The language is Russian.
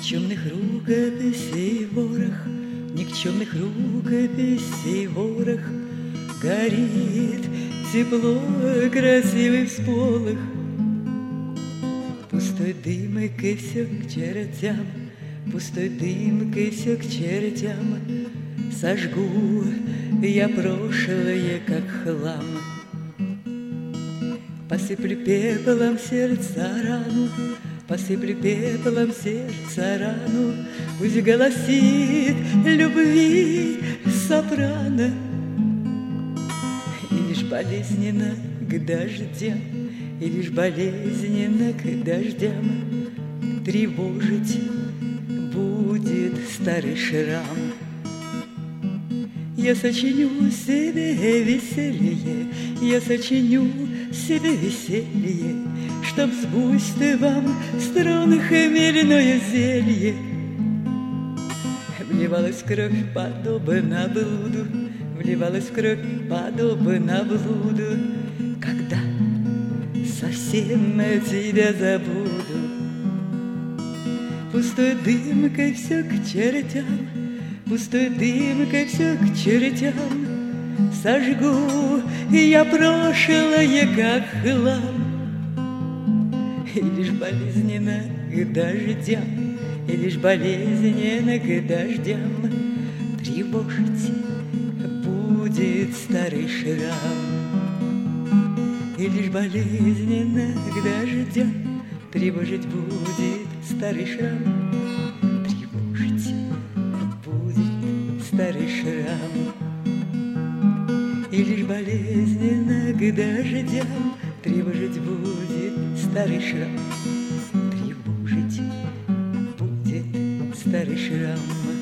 Никчемных рукописей ворох, никчемных рукописей ворох, горит тепло, красивый всполох. Пустой дымкой все к чертям, пустой дымкой все к чертям. Сожгу я прошлое, как хлам. Посыплю пеплом сердца рану, посыплю пеплом сердца рану. Пусть голосит любви сопрано. И лишь болезненно к дождям, и лишь болезненно к дождям тревожить будет старый шрам. Я сочиню себе веселье, я сочиню себе веселье, чтоб сбусть вам струн хмельное зелье. Вливалась кровь подобно блуду, вливалась кровь подобно блуду. Когда совсем тебя забуду, пустой дымкой все к чертям, пустой дымкой все к чертям. Сожгу я прошлое, как хлам. И лишь болезненно к дождям, и лишь болезненно к дождям тревожить будет старый шрам. И лишь болезненно к дождям тревожить будет старый шрам. Тревожить будет старый шрам. И лишь болезненно к дождям тревожить будет старый шрам. Тревожить будет старый шрам.